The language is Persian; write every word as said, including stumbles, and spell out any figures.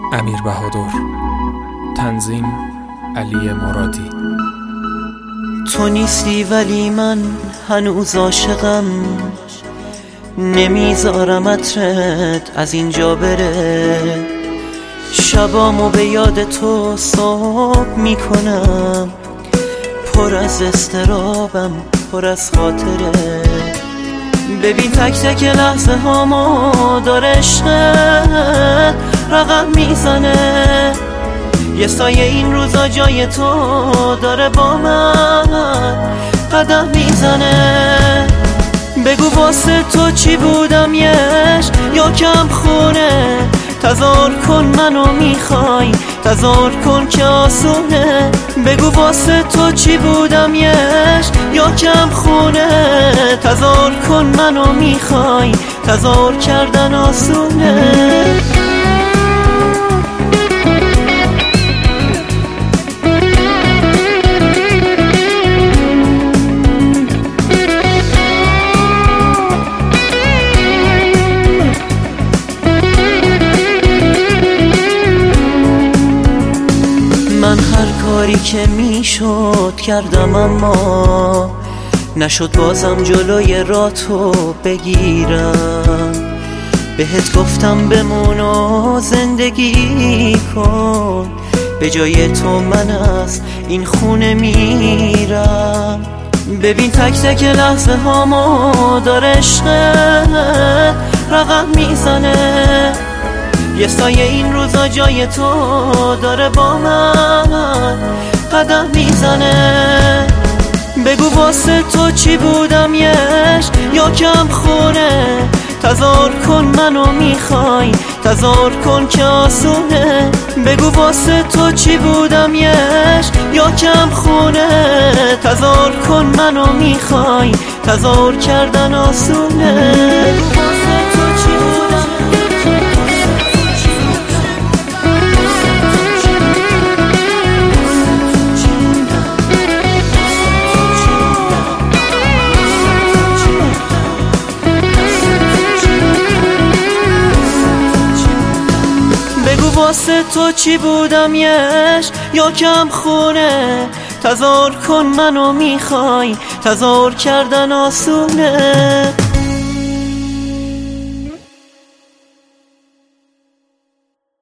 امیر بهادر. تنظیم علی مرادی. تو نیستی ولی من هنوز عاشقم، نمیذارم عطرت از اینجا بره. شبامو به یاد تو صبح میکنم، پر از اضطرابم، پر از خاطره. ببین تک تک لحظه هامو داره عشقت رقم میزنه. یه سایه این روزا جای تو داره با من قدم میزنه. بگو واسه تو چی بودم یش یا کم خونه، تظاهر کن منو میخوای، تظاهر کن که آسونه. بگو واسه تو چی بودم یش یا کم خونه، تظاهر کن منو میخوای، تظاهر کردن آسونه. من هر کاری که میشد کردم، اما نشد بازم جلوی راه تو بگیرم. بهت گفتم بمون و زندگی کن، به جای تو من از این خونه میرم. ببین تک تک لحظه هامو داره عشقت رقم میزنه. یه سایه این روزا جای تو داره با من قدم میزنه. بگو واسه تو چی بودم یش یا کم خونه، تظاهر کن منو میخوای، تظاهر کن که آسونه. بگو واسه تو چی بودم یش یا کم خونه، تظاهر کن منو میخوای، تظاهر کردن آسونه. واسه تو چی بودم یش یا کم خونه، تظاهر کن منو میخوای، تظاهر کردن آسونه.